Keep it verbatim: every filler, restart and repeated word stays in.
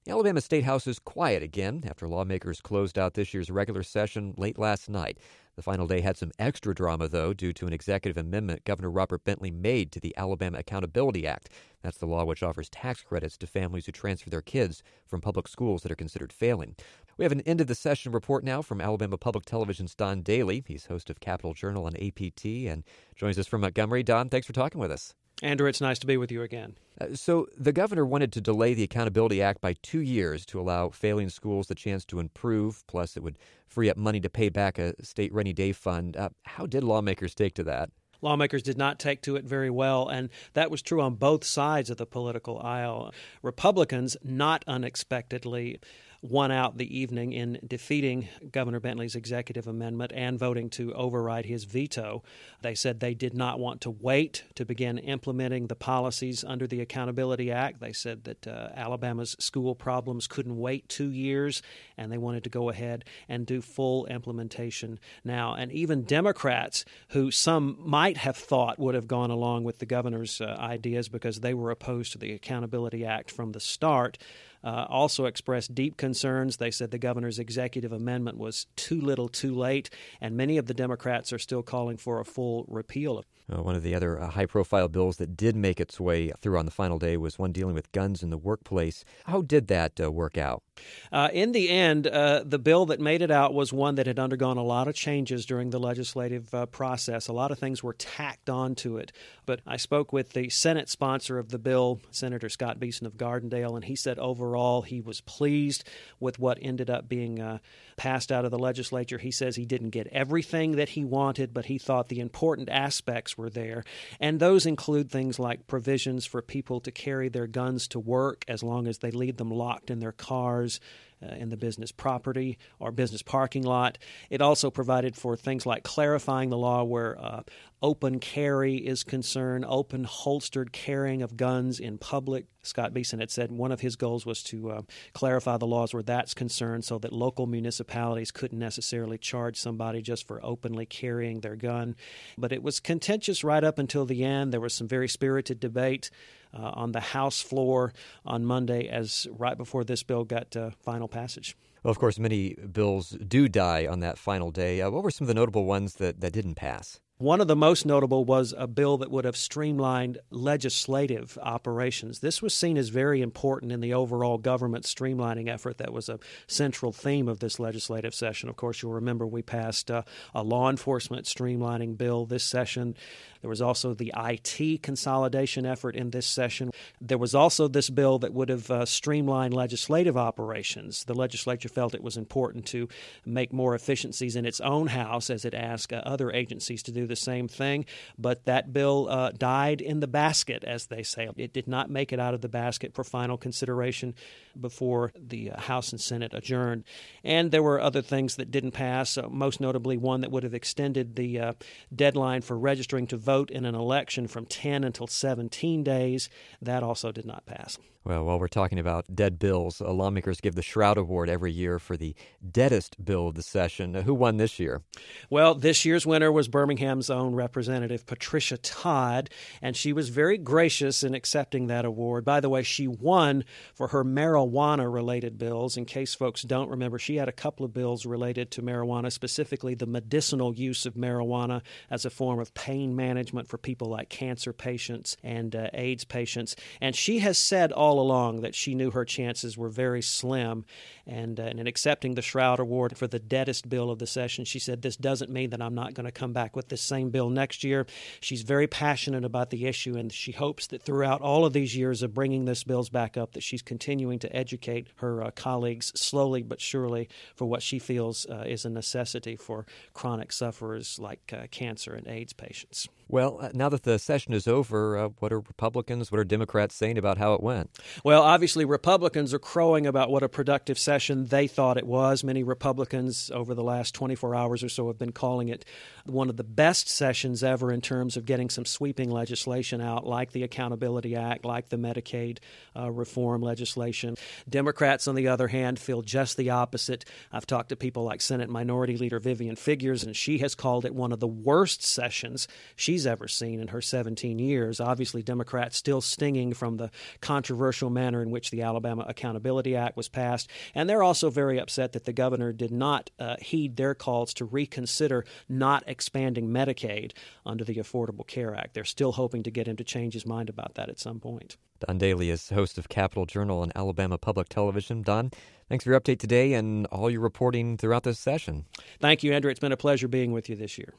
The Alabama State House is quiet again after lawmakers closed out this year's regular session late last night. The final day had some extra drama, though, due to an executive amendment Governor Robert Bentley made to the Alabama Accountability Act. That's the law which offers tax credits to families who transfer their kids from public schools that are considered failing. We have an end of the session report now from Alabama Public Television's Don Daly. He's host of Capital Journal on A P T and joins us from Montgomery. Don, thanks for talking with us. Andrew, it's nice to be with you again. Uh, so the governor wanted to delay the Accountability Act by two years to allow failing schools the chance to improve. Plus, it would free up money to pay back a state rainy day fund. Uh, how did lawmakers take to that? Lawmakers did not take to it very well, and that was true on both sides of the political aisle. Republicans, not unexpectedly, won out the evening in defeating Governor Bentley's executive amendment and voting to override his veto. They said they did not want to wait to begin implementing the policies under the Accountability Act. They said that uh, Alabama's school problems couldn't wait two years, and they wanted to go ahead and do full implementation now. And even Democrats, who some might have thought would have gone along with the governor's uh, ideas because they were opposed to the Accountability Act from the start, Uh, also expressed deep concerns. They said the governor's executive amendment was too little too late, and many of the Democrats are still calling for a full repeal. Uh, one of the other uh, high-profile bills that did make its way through on the final day was one dealing with guns in the workplace. How did that uh, work out? Uh, in the end, uh, the bill that made it out was one that had undergone a lot of changes during the legislative uh, process. A lot of things were tacked onto it. But I spoke with the Senate sponsor of the bill, Senator Scott Beeson of Gardendale, and he said overall he was pleased with what ended up being uh, passed out of the legislature. He says he didn't get everything that he wanted, but he thought the important aspects were there. And those include things like provisions for people to carry their guns to work as long as they leave them locked in their cars Uh, in the business property or business parking lot. It also provided for things like clarifying the law where uh, open carry is concerned, open holstered carrying of guns in public. Scott Beeson had said one of his goals was to uh, clarify the laws where that's concerned so that local municipalities couldn't necessarily charge somebody just for openly carrying their gun. But it was contentious right up until the end. There was some very spirited debate Uh, on the House floor on Monday as right before this bill got uh, final passage. Well, of course, many bills do die on that final day. Uh, what were some of the notable ones that, that didn't pass? One of the most notable was a bill that would have streamlined legislative operations. This was seen as very important in the overall government streamlining effort that was a central theme of this legislative session. Of course, you'll remember we passed uh, a law enforcement streamlining bill this session. There was also the I T consolidation effort in this session. There was also this bill that would have uh, streamlined legislative operations. The legislature felt it was important to make more efficiencies in its own house as it asked uh, other agencies to do the same thing, but that bill uh, died in the basket, as they say. It did not make it out of the basket for final consideration before the uh, House and Senate adjourned. And there were other things that didn't pass, uh, most notably one that would have extended the uh, deadline for registering to vote in an election from ten until seventeen days. That also did not pass. Well, while we're talking about dead bills, uh, lawmakers give the Shroud Award every year for the deadest bill of the session. Uh, who won this year? Well, this year's winner was Birmingham's own Representative Patricia Todd, and she was very gracious in accepting that award. By the way, she won for her marijuana-related bills. In case folks don't remember, she had a couple of bills related to marijuana, specifically the medicinal use of marijuana as a form of pain management for people like cancer patients and uh, AIDS patients. And she has said all along that she knew her chances were very slim. And, uh, and in accepting the Shroud Award for the deadest bill of the session, she said, "This doesn't mean that I'm not going to come back with this same bill next year." She's very passionate about the issue, and she hopes that throughout all of these years of bringing this bills back up, that she's continuing to educate her uh, colleagues slowly but surely for what she feels uh, is a necessity for chronic sufferers like uh, cancer and AIDS patients. Well, uh, now that the session is over, uh, what are Republicans, what are Democrats saying about how it went? Well, obviously, Republicans are crowing about what a productive session they thought it was. Many Republicans over the last twenty-four hours or so have been calling it one of the best sessions ever in terms of getting some sweeping legislation out, like the Accountability Act, like the Medicaid uh, reform legislation. Democrats, on the other hand, feel just the opposite. I've talked to people like Senate Minority Leader Vivian Figures, and she has called it one of the worst sessions she she's ever seen in her seventeen years. Obviously, Democrats still stinging from the controversial manner in which the Alabama Accountability Act was passed. And they're also very upset that the governor did not uh, heed their calls to reconsider not expanding Medicaid under the Affordable Care Act. They're still hoping to get him to change his mind about that at some point. Don Daly is host of Capitol Journal on Alabama Public Television. Don, thanks for your update today and all your reporting throughout this session. Thank you, Andrew. It's been a pleasure being with you this year.